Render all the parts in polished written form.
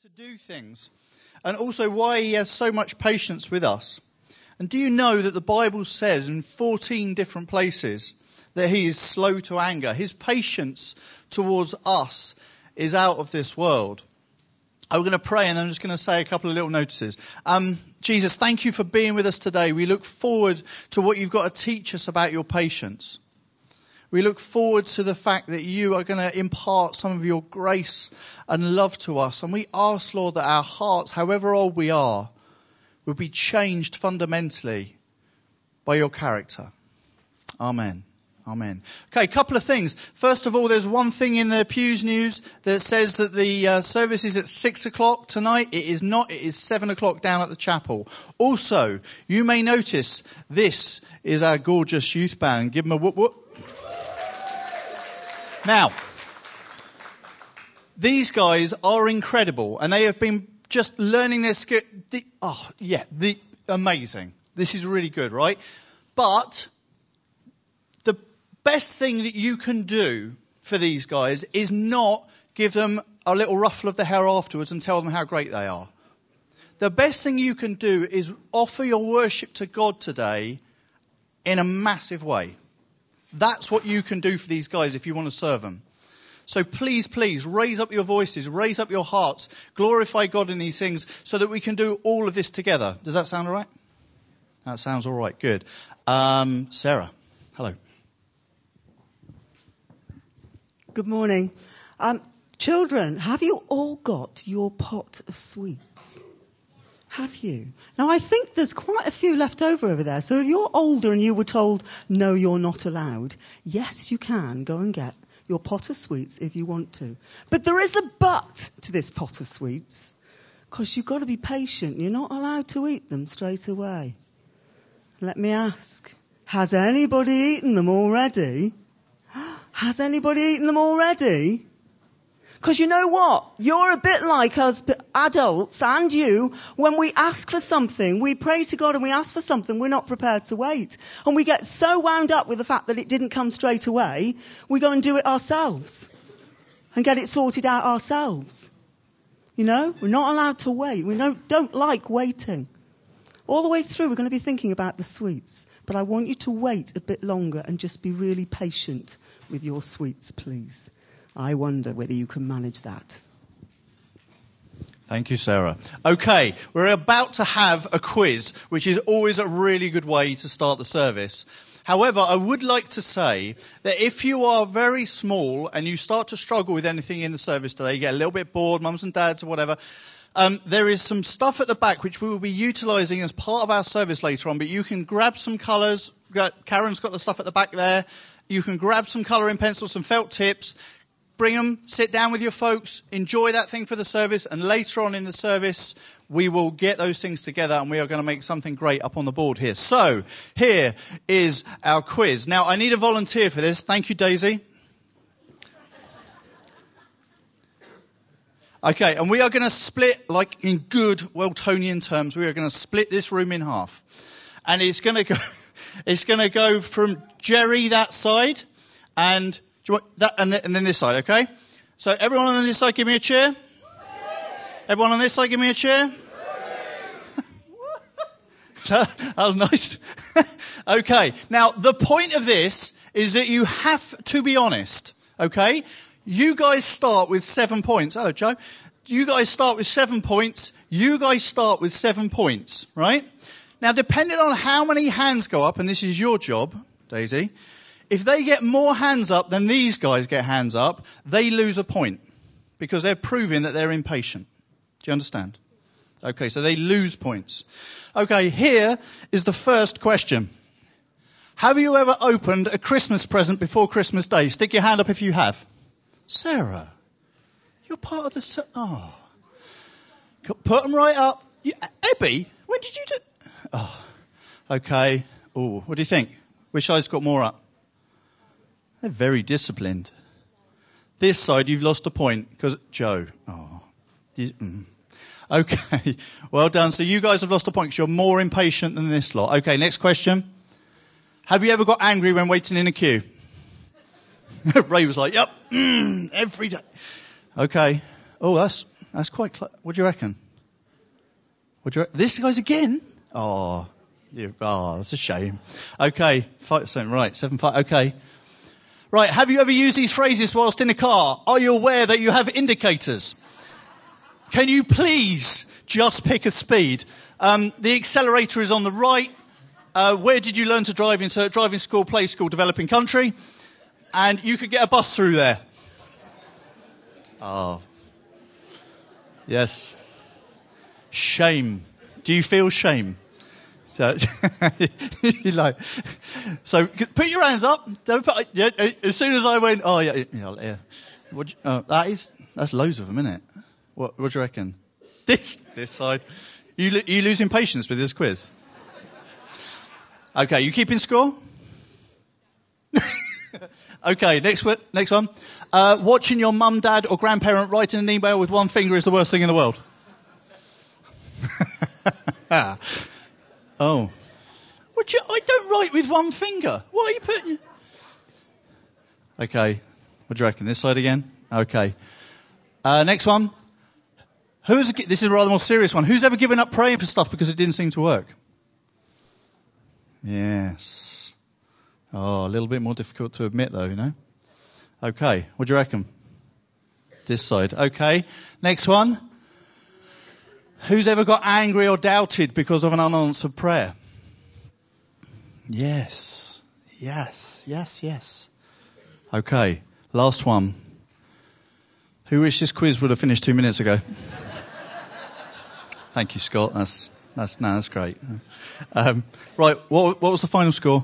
to do things, and also why he has so much patience with us. And do you know that the Bible says in 14 different places that he is slow to anger? His patience towards us is out of this world. I'm going to pray, and I'm just going to say a couple of little notices. Jesus, thank you for being with us today. We look forward to what you've got to teach us about your patience. We look forward to the fact that you are going to impart some of your grace and love to us. And we ask, Lord, that our hearts, however old we are, will be changed fundamentally by your character. Amen. Amen. Okay, a couple of things. First of all, there's one thing in the Pews News that says that the service is at 6 o'clock tonight. It is not. It is 7 o'clock down at the chapel. Also, you may notice this is our gorgeous youth band. Give them a whoop whoop. Now, these guys are incredible, and they have been just learning their skill. Amazing. This is really good, right? But the best thing that you can do for these guys is not give them a little ruffle of the hair afterwards and tell them how great they are. The best thing you can do is offer your worship to God today in a massive way. That's what you can do for these guys if you want to serve them. So please, please, raise up your voices, raise up your hearts, glorify God in these things so that we can do all of this together. Does that sound all right? That sounds all right. Good. Sarah, hello. Good morning. Children, have you all got your pot of sweets? Have you? Now, I think there's quite a few left over there. So if you're older and you were told, no, you're not allowed, yes, you can go and get your pot of sweets if you want to. But there is a but to this pot of sweets, because you've got to be patient. You're not allowed to eat them straight away. Let me ask, has anybody eaten them already? Has anybody eaten them already? Because you know what? You're a bit like us adults and you. When we ask for something, we pray to God and we ask for something, we're not prepared to wait. And we get so wound up with the fact that it didn't come straight away, we go and do it ourselves and get it sorted out ourselves. You know, we're not allowed to wait. We don't like waiting. All the way through, we're going to be thinking about the sweets. But I want you to wait a bit longer and just be really patient with your sweets, please. I wonder whether you can manage that. Thank you, Sarah. Okay, we're about to have a quiz, which is always a really good way to start the service. However, I would like to say that if you are very small and you start to struggle with anything in the service today, you get a little bit bored, mums and dads or whatever, there is some stuff at the back which we will be utilising as part of our service later on, but you can grab some colours. Karen's got the stuff at the back there. You can grab some colouring pencils, some felt tips. Bring them, sit down with your folks, enjoy that thing for the service, and later on in the service, we will get those things together and we are going to make something great up on the board here. So, here is our quiz. Now, I need a volunteer for this. Thank you, Daisy. Okay, and we are going to split, like in good Weltonian terms, we are going to split this room in half. And it's going to go from Jerry that side and... Do you want that and then this side, okay? So everyone on this side, give me a cheer. Everyone on this side, give me a cheer. That was nice. Okay, now the point of this is that you have to be honest, okay? You guys start with 7 points. Hello, Joe. You guys start with 7 points. You guys start with 7 points, right? Now, depending on how many hands go up, and this is your job, Daisy, if they get more hands up than these guys get hands up, they lose a point because they're proving that they're impatient. Do you understand? Okay, so they lose points. Okay, here is the first question. Have you ever opened a Christmas present before Christmas Day? Stick your hand up if you have. Sarah, you're part of the... Oh. Put them right up. Ebby, when did you do... Oh, okay. Oh, what do you think? Which side's got more up? They're very disciplined. This side, you've lost a point because Joe. Oh, okay. Well done. So you guys have lost a point because you're more impatient than this lot. Okay, next question. Have you ever got angry when waiting in a queue? Ray was like, yep, every day. Okay. Oh, that's That's quite close. What do you reckon? This guy's again? Oh, that's a shame. Okay, 5%. Right, 7-5. Okay. Right, have you ever used these phrases whilst in a car? Are you aware that you have indicators? Can you please just pick a speed? The accelerator is on the right. Where did you learn to drive? Insert driving school, play school, developing country. And you could get a bus through there. Oh. Yes. Shame. Do you feel shame? So put your hands up. Don't put, as soon as I went, that's loads of them, isn't it? What do you reckon? This side. You losing patience with this quiz? Okay, you keeping score? Okay, next one. Watching your mum, dad, or grandparent write an email with one finger is the worst thing in the world. Oh. I don't write with one finger. What are you putting? Okay, what do you reckon? This side again? Okay. Next one. This is a rather more serious one. Who's ever given up praying for stuff because it didn't seem to work? Yes. Oh, a little bit more difficult to admit, though, you know. Okay, what do you reckon? This side. Okay, next one. Who's ever got angry or doubted because of an unanswered prayer? Yes. Okay, last one. Who wished this quiz would have finished 2 minutes ago? Thank you, Scott. That's great. Right, what was the final score?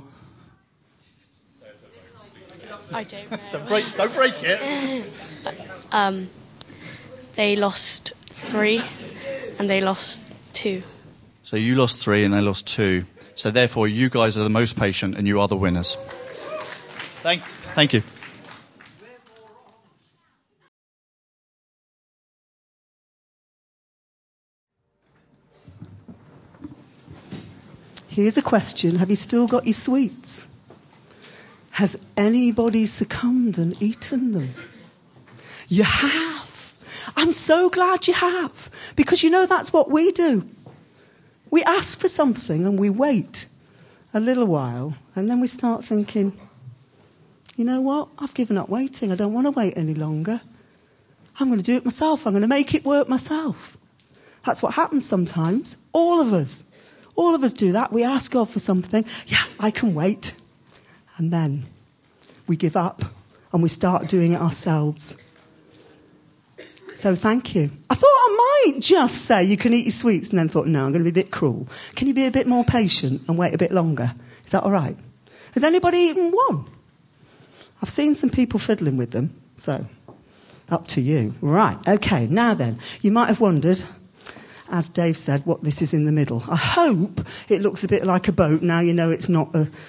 I don't know. Don't break it. They lost 3 and they lost 2. So you lost 3 and they lost 2. So therefore, you guys are the most patient and you are the winners. Thank you. Here's a question. Have you still got your sweets? Has anybody succumbed and eaten them? You have. I'm so glad you have. Because you know that's what we do. We ask for something and we wait a little while. And then we start thinking, you know what? I've given up waiting. I don't want to wait any longer. I'm going to do it myself. I'm going to make it work myself. That's what happens sometimes. All of us do that. We ask God for something. Yeah, I can wait. And then we give up and we start doing it ourselves. So thank you. I thought I might just say you can eat your sweets and then thought, no, I'm going to be a bit cruel. Can you be a bit more patient and wait a bit longer? Is that all right? Has anybody eaten one? I've seen some people fiddling with them. So up to you. Right. Okay. Now then, you might have wondered, as Dave said, what this is in the middle. I hope it looks a bit like a boat. Now you know it's not a...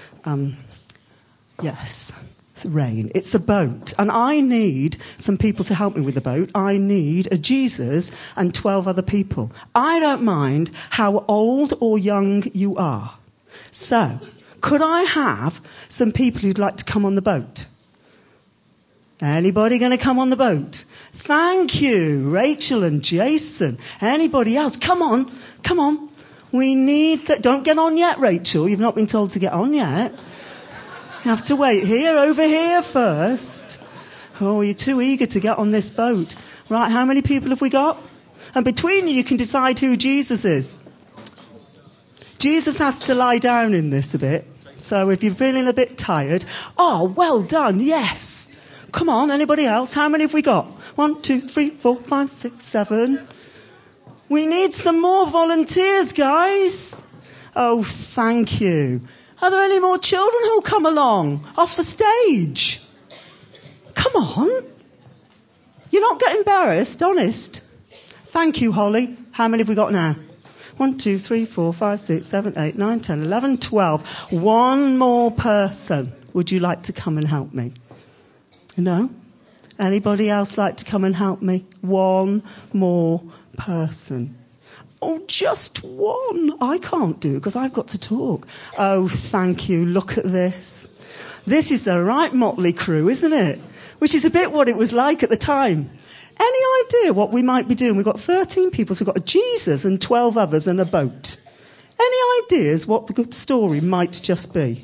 Yes, it's rain. It's a boat. And I need some people to help me with the boat. I need a Jesus and 12 other people. I don't mind how old or young you are. So, could I have some people who'd like to come on the boat? Anybody going to come on the boat? Thank you, Rachel and Jason. Anybody else? Come on. We need that. Don't get on yet, Rachel. You've not been told to get on yet. You have to wait over here first. Oh, you're too eager to get on this boat. Right, how many people have we got? And between you can decide who Jesus is. Jesus has to lie down in this a bit. So if you're feeling a bit tired, well done, yes. Come on, anybody else? How many have we got? 1, 2, 3, 4, 5, 6, 7. We need some more volunteers, guys. Oh, thank you. Are there any more children who'll come along off the stage? Come on. You're not getting embarrassed, honest. Thank you, Holly. How many have we got now? 1, 2, 3, 4, 5, 6, 7, 8, 9, 10, 11, 12. One more person. Would you like to come and help me? No? Anybody else like to come and help me? One more person. Oh, just one. I can't do it because I've got to talk. Oh, thank you. Look at this. This is the right motley crew, isn't it? Which is a bit what it was like at the time. Any idea what we might be doing? We've got 13 people, so we've got a Jesus and 12 others and a boat. Any ideas what the good story might just be?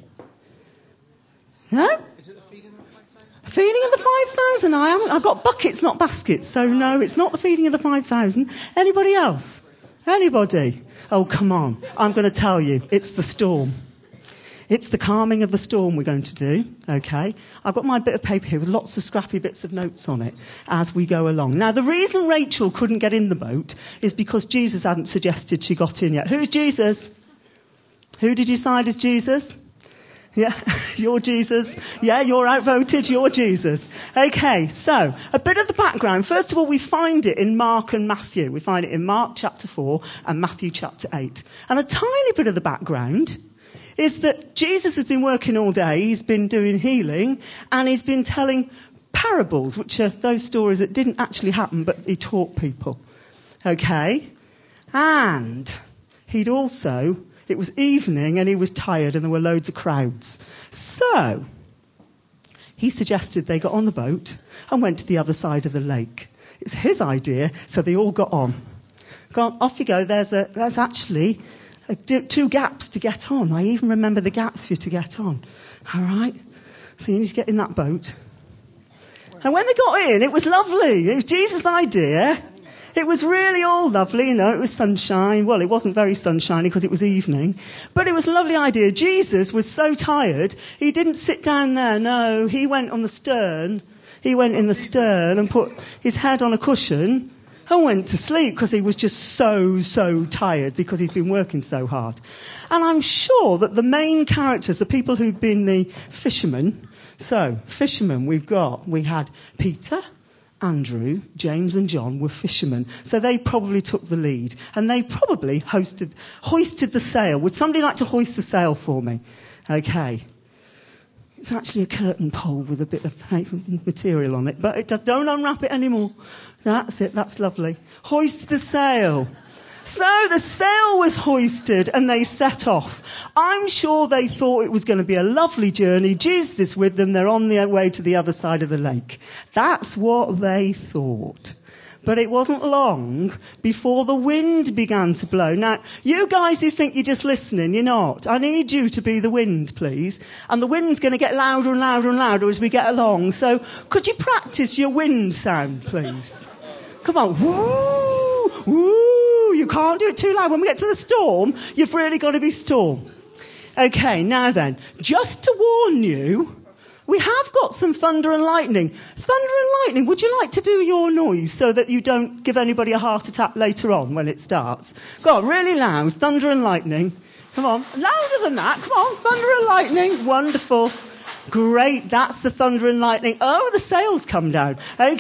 No? Is it the feeding of the 5,000? Feeding of the 5,000. I've got buckets, not baskets. So no, it's not the feeding of the 5,000. Anybody else? Anybody? Oh, come on. I'm going to tell you. It's the storm. It's the calming of the storm we're going to do, okay? I've got my bit of paper here with lots of scrappy bits of notes on it as we go along. Now, the reason Rachel couldn't get in the boat is because Jesus hadn't suggested she got in yet. Who's Jesus? Who did you decide is Jesus? Yeah, you're Jesus. Yeah, you're outvoted, you're Jesus. Okay, so, a bit of the background. First of all, we find it in Mark and Matthew. We find it in Mark chapter 4 and Matthew chapter 8. And a tiny bit of the background is that Jesus has been working all day, he's been doing healing, and he's been telling parables, which are those stories that didn't actually happen, but he taught people. Okay? And it was evening, and he was tired, and there were loads of crowds. So, he suggested they got on the boat and went to the other side of the lake. It was his idea, so they all got on. Off you go, there's actually 2 gaps to get on. I even remember the gaps for you to get on. All right? So you need to get in that boat. And when they got in, it was lovely. It was Jesus' idea. It was really all lovely, you know, it was sunshine. Well, it wasn't very sunshiny because it was evening. But it was a lovely idea. Jesus was so tired, he didn't sit down there. No, he went on the stern. He went in the stern and put his head on a cushion and went to sleep because he was just so tired because he's been working so hard. And I'm sure that the main characters, the people who've been the fishermen, so fishermen we had Peter, Andrew, James and John were fishermen. So they probably took the lead. And they probably hoisted the sail. Would somebody like to hoist the sail for me? Okay. It's actually a curtain pole with a bit of material on it, but don't unwrap it anymore. That's it, that's lovely. Hoist the sail. So the sail was hoisted and they set off. I'm sure they thought it was going to be a lovely journey. Jesus is with them, they're on their way to the other side of the lake. That's what they thought. But it wasn't long before the wind began to blow. Now, you guys who think you're just listening, you're not. I need you to be the wind, please. And the wind's going to get louder and louder and louder as we get along. So could you practice your wind sound, please? Come on. Woo! Woo! You can't do it too loud. When we get to the storm, you've really got to be storm. Okay, now then, just to warn you, we have got some thunder and lightning. Thunder and lightning, would you like to do your noise so that you don't give anybody a heart attack later on when it starts? Go on, really loud. Thunder and lightning. Come on. Louder than that. Come on. Thunder and lightning. Wonderful. Great. That's the thunder and lightning. Oh, the sails come down.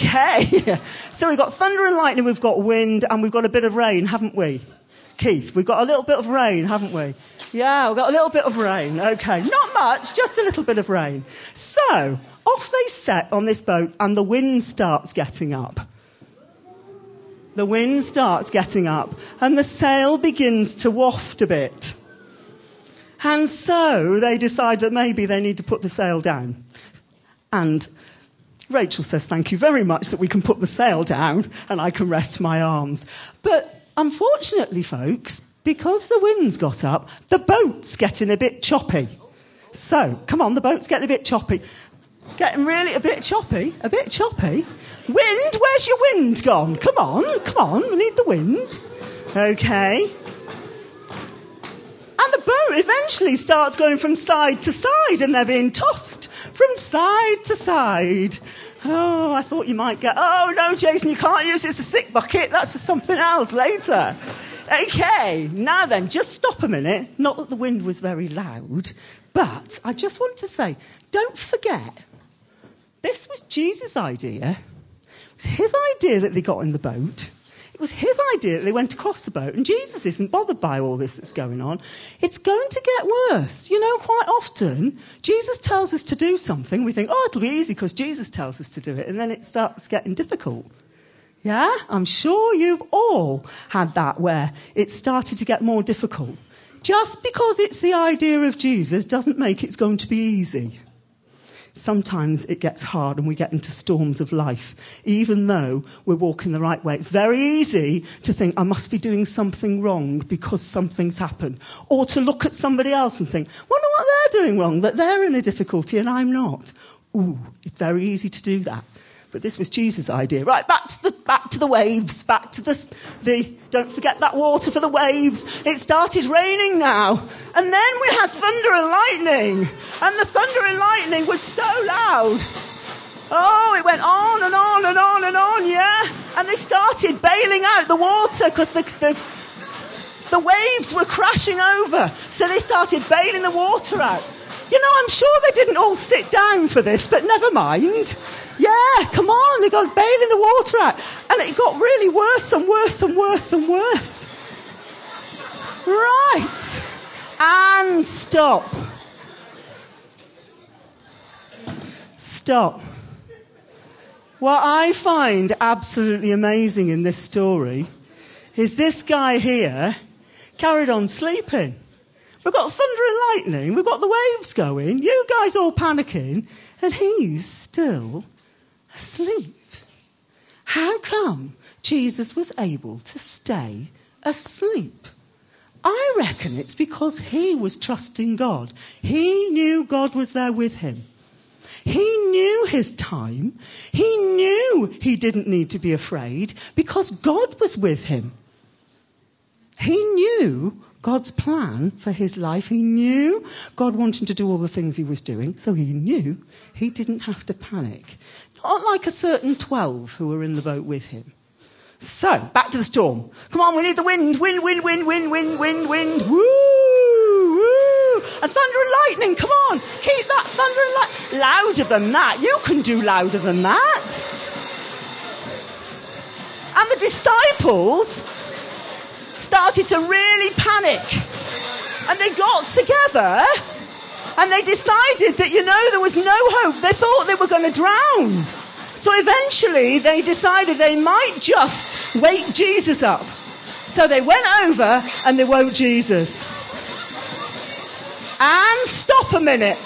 Okay. So we've got thunder and lightning, we've got wind, and we've got a bit of rain, haven't we? Keith, we've got a little bit of rain, haven't we? Yeah, we've got a little bit of rain. Okay, not much, just a little bit of rain. So, off they set on this boat and the wind starts getting up. The wind starts getting up and the sail begins to waft a bit. And so they decide that maybe they need to put the sail down. And Rachel says, thank you very much that we can put the sail down and I can rest my arms. But unfortunately, folks, because the wind's got up, the boat's getting a bit choppy. So, come on, the boat's getting a bit choppy. Getting really a bit choppy. Wind, where's your wind gone? Come on, we need the wind. Okay. And the boat eventually starts going from side to side and they're being tossed from side to side. Oh, I thought you might get, oh no, Jason, you can't use it as a sick bucket. That's for something else later. Okay, now then, just stop a minute. Not that the wind was very loud, but I just want to say, don't forget, this was Jesus' idea. It was his idea that they got in the boat. It was his idea that they went across the boat, and Jesus isn't bothered by all this that's going on. It's going to get worse. You know, quite often, Jesus tells us to do something. We think, oh, it'll be easy because Jesus tells us to do it, and then it starts getting difficult. Yeah, I'm sure you've all had that where it started to get more difficult. Just because it's the idea of Jesus doesn't make it's going to be easy. Sometimes it gets hard and we get into storms of life, even though we're walking the right way. It's very easy to think, I must be doing something wrong because something's happened. Or to look at somebody else and think, wonder what they're doing wrong, that they're in a difficulty and I'm not. Ooh, it's very easy to do that. But this was Jesus' idea. Right, back to the waves, back to the don't forget that water for the waves. It started raining now. And then we had thunder and lightning. And the thunder and lightning was so loud. Oh, it went on and on and on and on, yeah? And they started bailing out the water because the waves were crashing over. So they started bailing the water out. You know, I'm sure they didn't all sit down for this, but never mind. Yeah, come on, they got bailing the water out. And it got really worse and worse and worse and worse. Right. And stop. Stop. What I find absolutely amazing in this story is this guy here carried on sleeping. We've got thunder and lightning, we've got the waves going, you guys all panicking, and he's still asleep. How come Jesus was able to stay asleep? I reckon it's because he was trusting God. He knew God was there with him. He knew his time. He knew he didn't need to be afraid because God was with him. He knew God's plan for his life. He knew God wanted to do all the things he was doing, so he knew he didn't have to panic. Not like a certain 12 who were in the boat with him. So, back to the storm. Come on, we need the wind. Wind, wind, wind, wind, wind, wind, wind. Woo, woo. And thunder and lightning, come on. Keep that thunder and lightning. Louder than that. You can do louder than that. And the disciples started to really panic. And they got together and they decided that, there was no hope. They thought they were going to drown. So eventually they decided they might just wake Jesus up. So they went over and they woke Jesus. And stop a minute.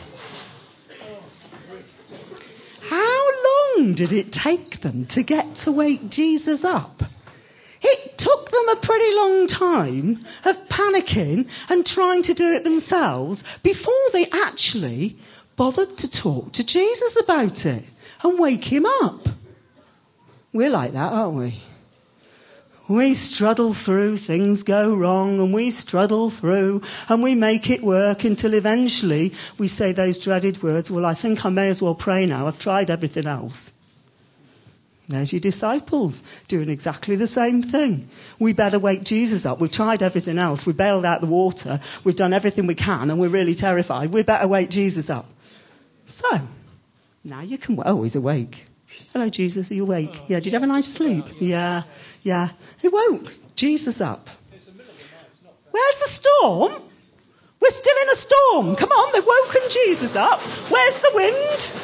How long did it take them to get to wake Jesus up? It took them a pretty long time of panicking and trying to do it themselves before they actually bothered to talk to Jesus about it and wake him up. We're like that, aren't we? We struggle through, things go wrong, and we struggle through, and we make it work until eventually we say those dreaded words, well, I think I may as well pray now. I've tried everything else. There's your disciples doing exactly the same thing. We better wake Jesus up. We've tried everything else. We bailed out the water. We've done everything we can, and we're really terrified. We better wake Jesus up. So, now you can... Oh, he's awake. Hello, Jesus, are you awake? Yeah, did you have a nice sleep? Yeah. He woke Jesus up. Where's the storm? We're still in a storm. Come on, they've woken Jesus up. Where's the wind?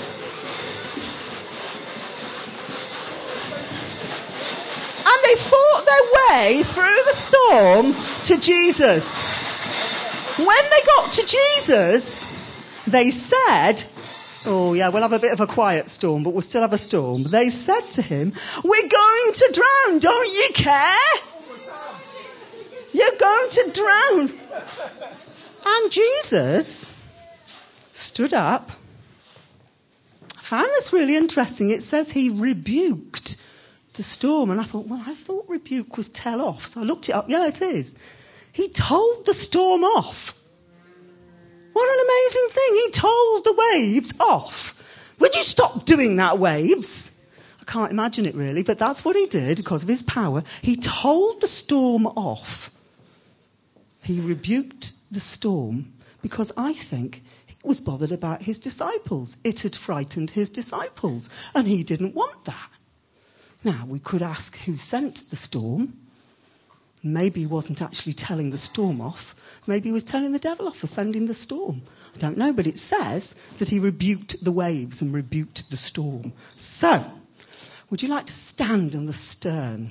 And they fought their way through the storm to Jesus. When they got to Jesus, they said, oh yeah, we'll have a bit of a quiet storm, but we'll still have a storm. They said to him, we're going to drown, don't you care? You're going to drown. And Jesus stood up. I found this really interesting. It says he rebuked the storm. And I thought rebuke was tell off. So I looked it up. Yeah, it is. He told the storm off. What an amazing thing. He told the waves off. Would you stop doing that, waves? I can't imagine it really, but that's what he did because of his power. He told the storm off. He rebuked the storm because I think he was bothered about his disciples. It had frightened his disciples, and he didn't want that. Now, we could ask who sent the storm. Maybe he wasn't actually telling the storm off. Maybe he was telling the devil off for sending the storm. I don't know, but it says that he rebuked the waves and rebuked the storm. So, would you like to stand on the stern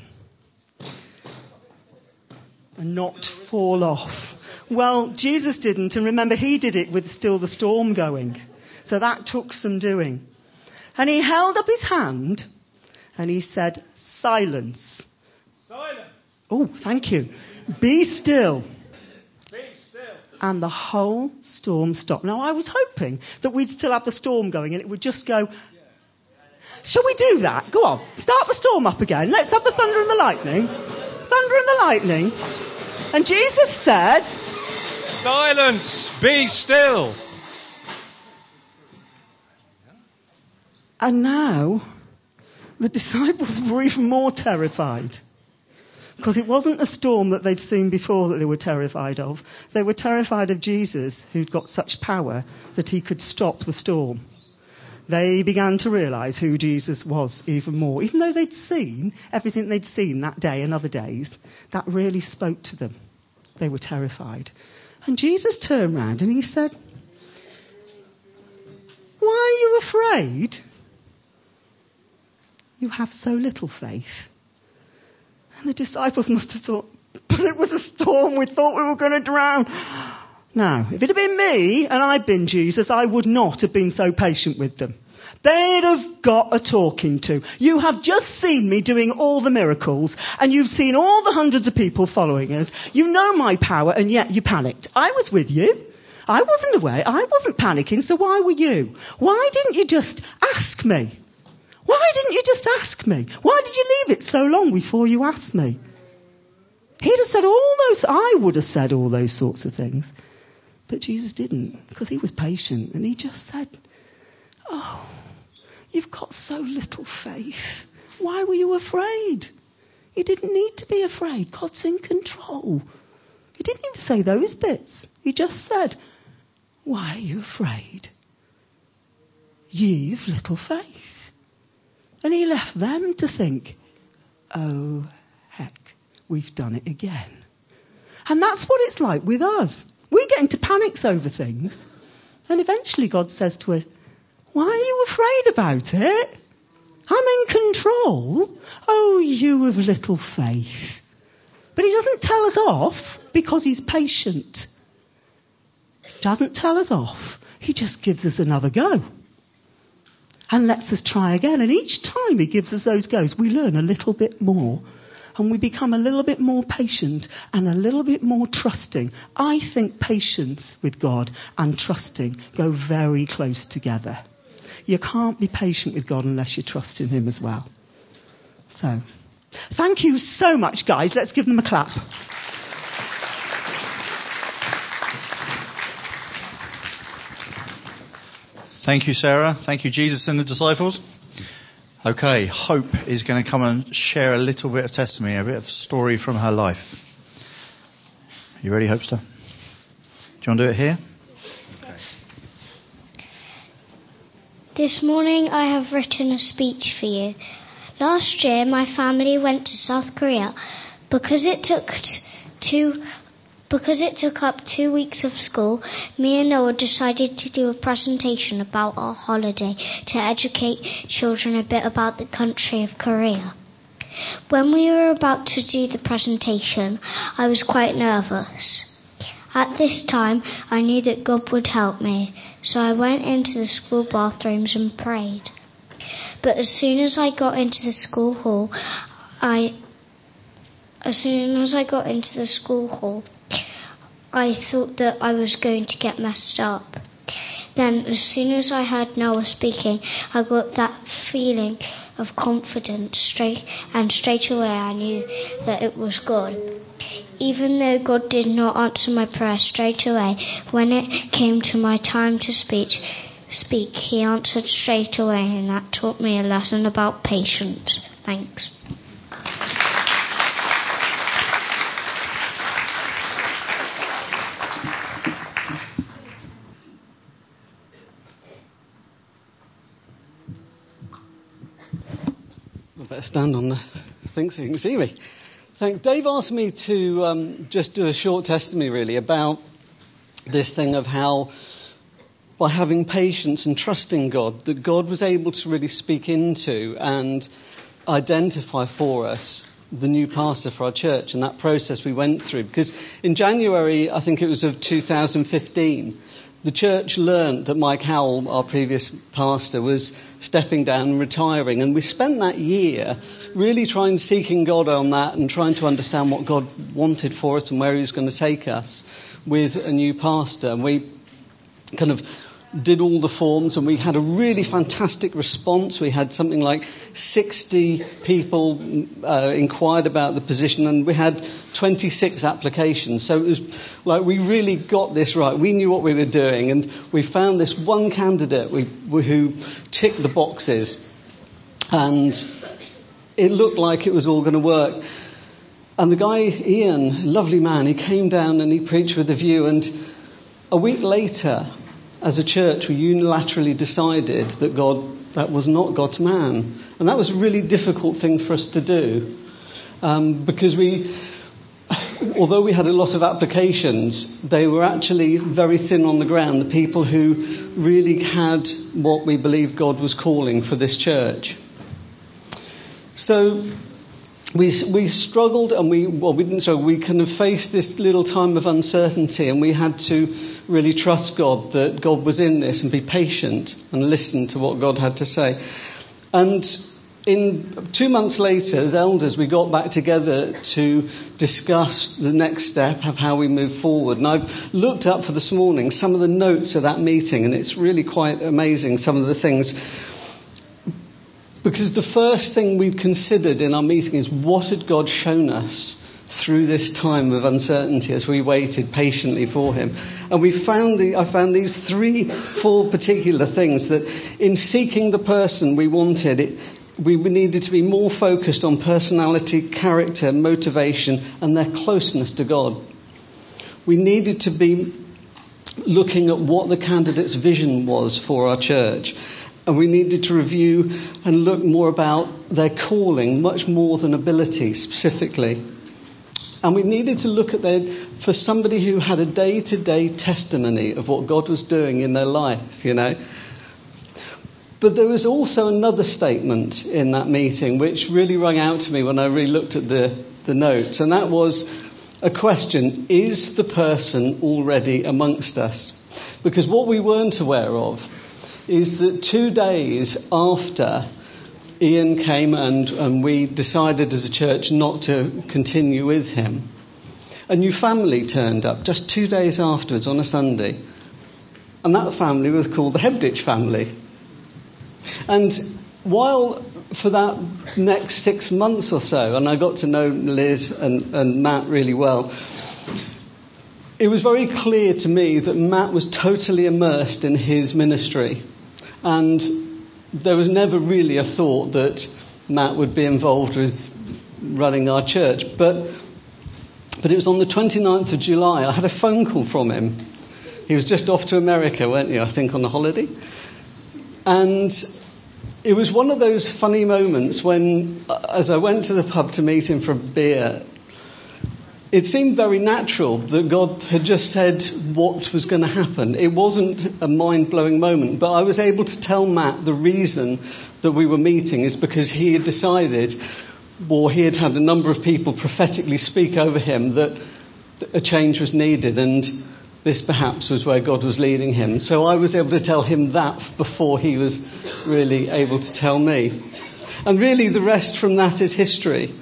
and not fall off? Well, Jesus didn't, and remember, he did it with still the storm going. So that took some doing. And he held up his hand and he said, silence. Silence. Oh, thank you. Be still. Be still. And the whole storm stopped. Now, I was hoping that we'd still have the storm going and it would just go... Shall we do that? Go on. Start the storm up again. Let's have the thunder and the lightning. Thunder and the lightning. And Jesus said... Silence! Be still! And now, the disciples were even more terrified. Because it wasn't a storm that they'd seen before that they were terrified of. They were terrified of Jesus, who'd got such power that he could stop the storm. They began to realise who Jesus was even more. Even though they'd seen everything they'd seen that day and other days, that really spoke to them. They were terrified. And Jesus turned round and he said, why are you afraid? You have so little faith. And the disciples must have thought, but it was a storm, we thought we were going to drown. Now, if it had been me and I'd been Jesus, I would not have been so patient with them. They'd have got a talking to. You have just seen me doing all the miracles, and you've seen all the hundreds of people following us. You know my power, and yet you panicked. I was with you. I wasn't away. I wasn't panicking, so why were you? Why didn't you just ask me? Why didn't you just ask me? Why did you leave it so long before you asked me? He'd have said all those, I would have said all those sorts of things. But Jesus didn't, because he was patient, and he just said, oh, you've got so little faith. Why were you afraid? You didn't need to be afraid. God's in control. He didn't even say those bits. He just said, why are you afraid? Ye of little faith. And he left them to think, oh, heck, we've done it again. And that's what it's like with us. We get into panics over things. And eventually God says to us, why are you afraid about it? I'm in control. Oh, you of little faith. But he doesn't tell us off because he's patient. He doesn't tell us off. He just gives us another go. And lets us try again. And each time he gives us those goes, we learn a little bit more. And we become a little bit more patient and a little bit more trusting. I think patience with God and trusting go very close together. You can't be patient with God unless you trust in him as well. So, thank you so much, guys. Let's give them a clap. Thank you, Sarah. Thank you, Jesus and the disciples. Okay, Hope is going to come and share a little bit of testimony, a bit of story from her life. You ready, Hopester? Do you want to do it here? This morning I have written a speech for you. Last year my family went to South Korea. Because it took up 2 weeks of school, me and Noah decided to do a presentation about our holiday to educate children a bit about the country of Korea. When we were about to do the presentation, I was quite nervous. At this time, I knew that God would help me, so I went into the school bathrooms and prayed. But as soon as I got into the school hall, I thought that I was going to get messed up. Then, as soon as I heard Noah speaking, I got that feeling of confidence straight away I knew that it was God. Even though God did not answer my prayer straight away, when it came to my time to speak, he answered straight away, and that taught me a lesson about patience. Thanks. I better stand on the thing so you can see me. Dave asked me to just do a short testimony, really, about this thing of how, by having patience and trusting God, that God was able to really speak into and identify for us the new pastor for our church, and that process we went through. Because in January, I think it was of 2015, the church learnt that Mike Howell, our previous pastor, was stepping down and retiring. And we spent that year really seeking God on that and trying to understand what God wanted for us and where he was going to take us with a new pastor. And we kind of did all the forms, and we had a really fantastic response. We had something like 60 people inquired about the position, and we had 26 applications. So it was like we really got this right. We knew what we were doing, and we found this one candidate who ticked the boxes, and it looked like it was all going to work. And the guy, Ian, lovely man, he came down and he preached with a view, and a week later, as a church, we unilaterally decided that was not God's man. And that was a really difficult thing for us to do. Because although we had a lot of applications, they were actually very thin on the ground, the people who really had what we believed God was calling for this church. So we struggled, and we didn't struggle. We kind of faced this little time of uncertainty, and we had to really trust God, that God was in this, and be patient and listen to what God had to say. And 2 months later, as elders, we got back together to discuss the next step of how we move forward. And I've looked up for this morning some of the notes of that meeting, and it's really quite amazing, some of the things. Because the first thing we considered in our meeting is, what had God shown us through this time of uncertainty as we waited patiently for him? And I found these 4 particular things that in seeking the person we wanted, we needed to be more focused on personality, character, motivation, and their closeness to God. We needed to be looking at what the candidate's vision was for our church. And we needed to review and look more about their calling, much more than ability specifically. And we needed to look at for somebody who had a day-to-day testimony of what God was doing in their life, But there was also another statement in that meeting which really rang out to me when I really looked at the notes. And that was a question: is the person already amongst us? Because what we weren't aware of is that 2 days after Ian came and we decided as a church not to continue with him, a new family turned up just 2 days afterwards on a Sunday. And that family was called the Hebditch family. And while for that next 6 months or so, and I got to know Liz and Matt really well, it was very clear to me that Matt was totally immersed in his ministry. And there was never really a thought that Matt would be involved with running our church. But it was on the 29th of July, I had a phone call from him. He was just off to America, weren't you, I think, on a holiday. And it was one of those funny moments when, as I went to the pub to meet him for a beer, it seemed very natural that God had just said what was going to happen. It wasn't a mind-blowing moment, but I was able to tell Matt the reason that we were meeting is because he had decided, or he had had a number of people prophetically speak over him, that a change was needed, and this perhaps was where God was leading him. So I was able to tell him that before he was really able to tell me. And really the rest from that is history.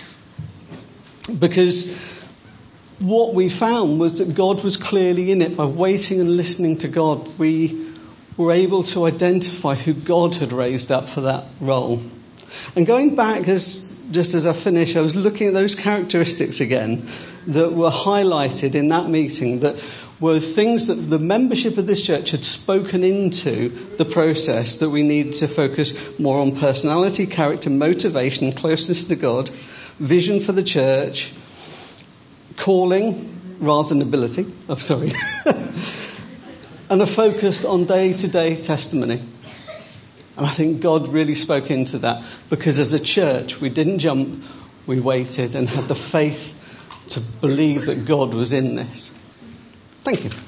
Because what we found was that God was clearly in it. By waiting and listening to God, we were able to identify who God had raised up for that role. And going back, just as I finish, I was looking at those characteristics again that were highlighted in that meeting, that were things that the membership of this church had spoken into the process, that we needed to focus more on personality, character, motivation, closeness to God, vision for the church, calling rather than ability, and a focus on day-to-day testimony. And I think God really spoke into that, because as a church we didn't jump, we waited and had the faith to believe that God was in this. Thank you.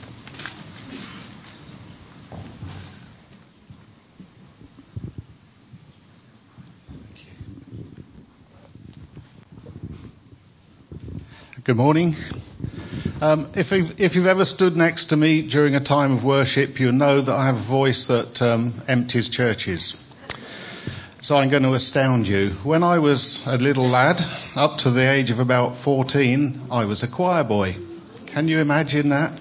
Good morning. If you've ever stood next to me during a time of worship, you'll know that I have a voice that empties churches. So I'm going to astound you. When I was a little lad, up to the age of about 14, I was a choir boy. Can you imagine that?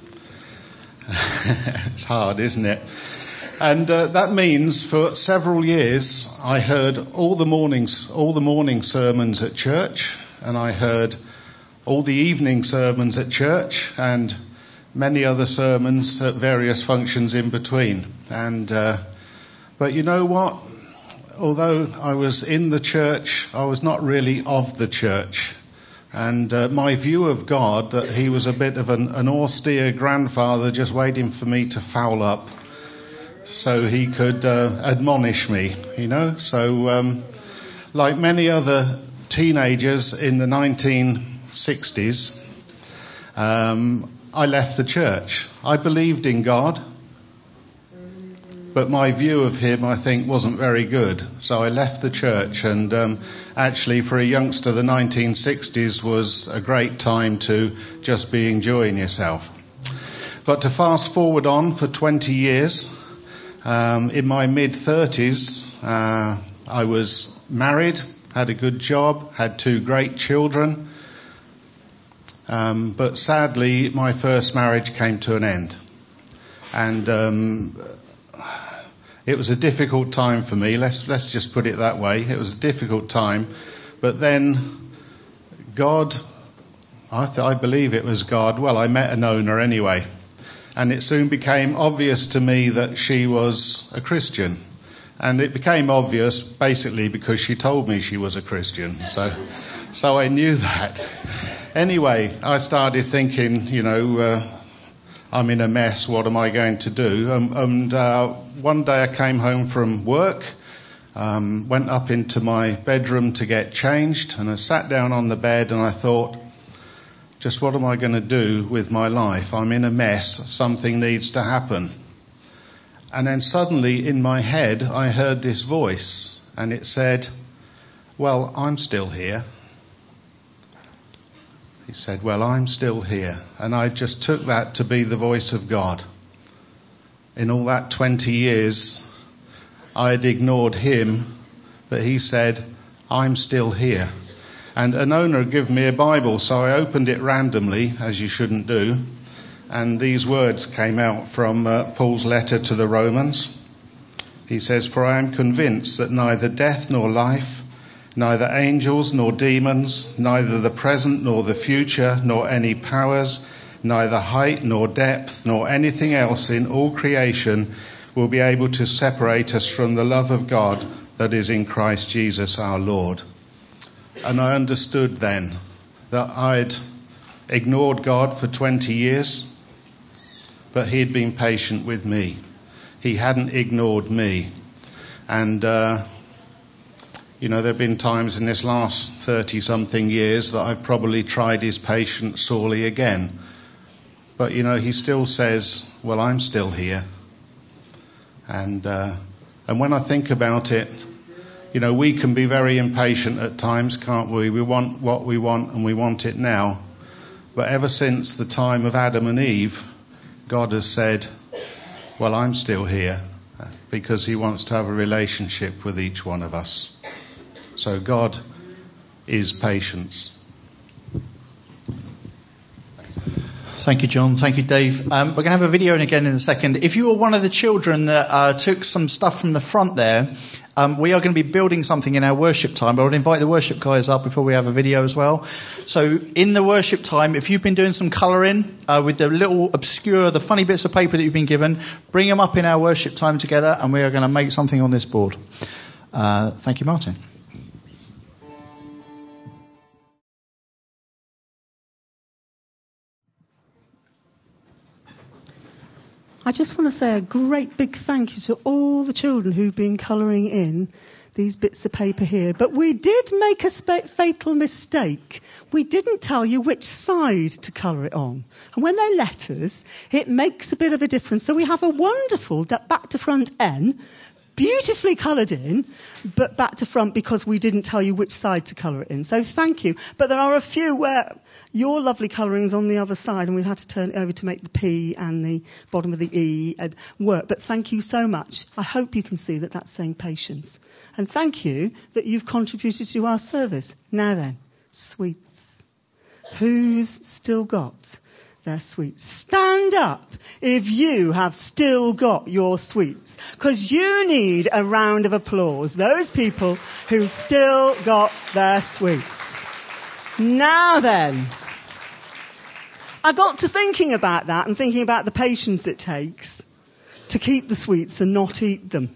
It's hard, isn't it? And that means for several years I heard all the morning sermons at church, and I heard all the evening sermons at church, and many other sermons at various functions in between. And but you know what? Although I was in the church, I was not really of the church. And my view of God, that he was a bit of an austere grandfather just waiting for me to foul up so he could admonish me, you know. So like many other teenagers in the 1960s, I left the church. I believed in God, but my view of him, I think, wasn't very good. So I left the church, and actually for a youngster, the 1960s was a great time to just be enjoying yourself. But to fast forward on for 20 years, in my mid-30s, I was married, had a good job, had 2 great children. But sadly, my first marriage came to an end. And it was a difficult time for me. Let's just put it that way. It was a difficult time. But then God, I believe it was God. Well, I met an owner anyway. And it soon became obvious to me that she was a Christian. And it became obvious basically because she told me she was a Christian. So I knew that. Anyway, I started thinking, you know, I'm in a mess, what am I going to do? And one day I came home from work, went up into my bedroom to get changed, and I sat down on the bed and I thought, just what am I going to do with my life? I'm in a mess, something needs to happen. And then suddenly in my head I heard this voice, and it said, well, I'm still here. He said, well, I'm still here. And I just took that to be the voice of God. In all that 20 years, I had ignored him, but he said, I'm still here. And an owner had given me a Bible, so I opened it randomly, as you shouldn't do. And these words came out from Paul's letter to the Romans. He says, for I am convinced that neither death nor life, neither angels nor demons, neither the present nor the future, nor any powers, neither height nor depth, nor anything else in all creation will be able to separate us from the love of God that is in Christ Jesus our Lord. And I understood then that I'd ignored God for 20 years, but he'd been patient with me. He hadn't ignored me. And you know, there have been times in this last 30-something years that I've probably tried his patience sorely again. But, you know, he still says, well, I'm still here. And when I think about it, you know, we can be very impatient at times, can't we? We want what we want and we want it now. But ever since the time of Adam and Eve, God has said, well, I'm still here, because he wants to have a relationship with each one of us. So God is patience. Thank you, John. Thank you, Dave. We're going to have a video again in a second. If you were one of the children that took some stuff from the front there, we are going to be building something in our worship time, but I would invite the worship guys up before we have a video as well. So in the worship time, if you've been doing some colouring with the little obscure, the funny bits of paper that you've been given, bring them up in our worship time together, and we are going to make something on this board. Thank you, Martin. I just want to say a great big thank you to all the children who've been colouring in these bits of paper here. But we did make a fatal mistake. We didn't tell you which side to colour it on. And when they're letters, it makes a bit of a difference. So we have a wonderful back to front N, beautifully coloured in, but back to front because we didn't tell you which side to colour it in. So thank you. But there are a few where your lovely colouring's on the other side and we've had to turn it over to make the P and the bottom of the E work. But thank you so much. I hope you can see that that's saying patience. And thank you that you've contributed to our service. Now then, sweets. Who's still got their sweets? Stand up if you have still got your sweets, because you need a round of applause. Those people who still got their sweets. Now then, I got to thinking about that and thinking about the patience it takes to keep the sweets and not eat them.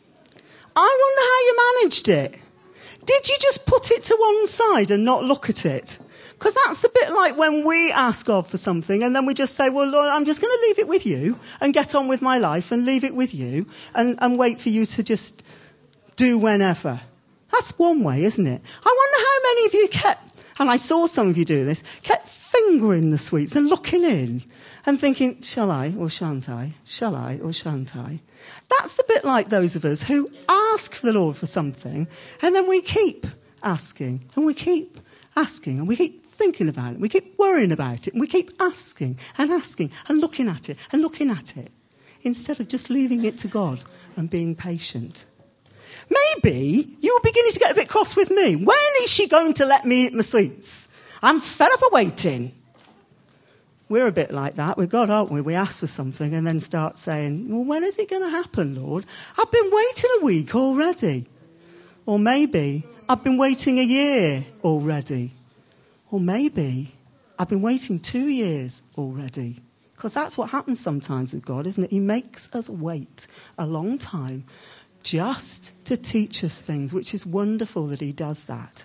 I wonder how you managed it. Did you just put it to one side and not look at it? Because that's a bit like when we ask God for something and then we just say, well, Lord, I'm just going to leave it with you and get on with my life and leave it with you and wait for you to just do whenever. That's one way, isn't it? I wonder how many of you kept, and I saw some of you do this, kept fingering the sweets and looking in and thinking, shall I or shan't I? Shall I or shan't I? That's a bit like those of us who ask the Lord for something and then we keep asking and we keep asking and we keep thinking about it, we keep worrying about it, and we keep asking and asking and looking at it and looking at it, instead of just leaving it to God and being patient. Maybe you're beginning to get a bit cross with me. When is she going to let me eat my sweets? I'm fed up of waiting. We're a bit like that with God, aren't we? We ask for something and then start saying, well, when is it going to happen, Lord? I've been waiting a week already. Or maybe I've been waiting a year already. Or maybe I've been waiting 2 years already. Because that's what happens sometimes with God, isn't it? He makes us wait a long time just to teach us things, which is wonderful that he does that.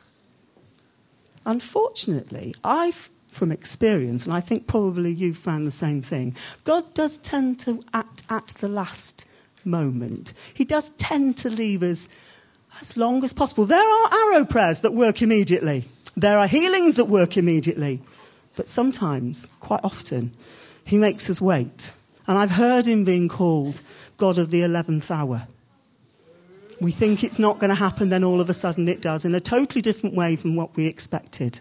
Unfortunately, from experience, and I think probably you've found the same thing, God does tend to act at the last moment. He does tend to leave us as long as possible. There are arrow prayers that work immediately. There are healings that work immediately. But sometimes, quite often, he makes us wait. And I've heard him being called God of the 11th hour. We think it's not going to happen, then all of a sudden it does, in a totally different way from what we expected.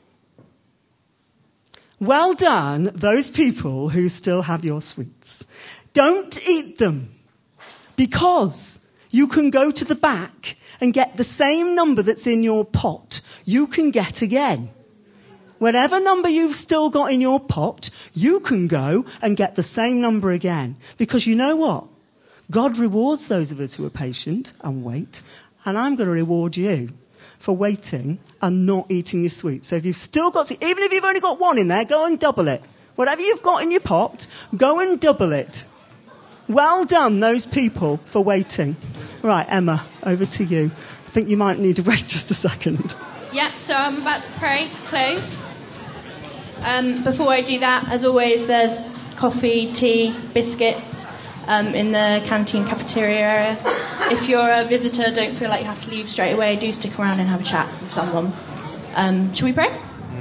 Well done, those people who still have your sweets. Don't eat them, because you can go to the back and get the same number that's in your pot. You can get again. Whatever number you've still got in your pot, you can go and get the same number again. Because you know what? God rewards those of us who are patient and wait. And I'm going to reward you for waiting and not eating your sweets. So if you've still got, even if you've only got one in there, go and double it. Whatever you've got in your pot, go and double it. Well done, those people, for waiting. Right, Emma, over to you. I think you might need to wait just a second. Yeah, so I'm about to pray to close. Before I do that, as always, there's coffee, tea, biscuits in the canteen cafeteria area. If you're a visitor, don't feel like you have to leave straight away. Do stick around and have a chat with someone. Shall we pray?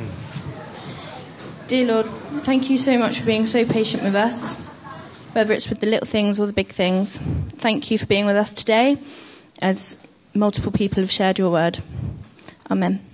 Dear Lord, thank you so much for being so patient with us, whether it's with the little things or the big things. Thank you for being with us today, as multiple people have shared your word. Amen.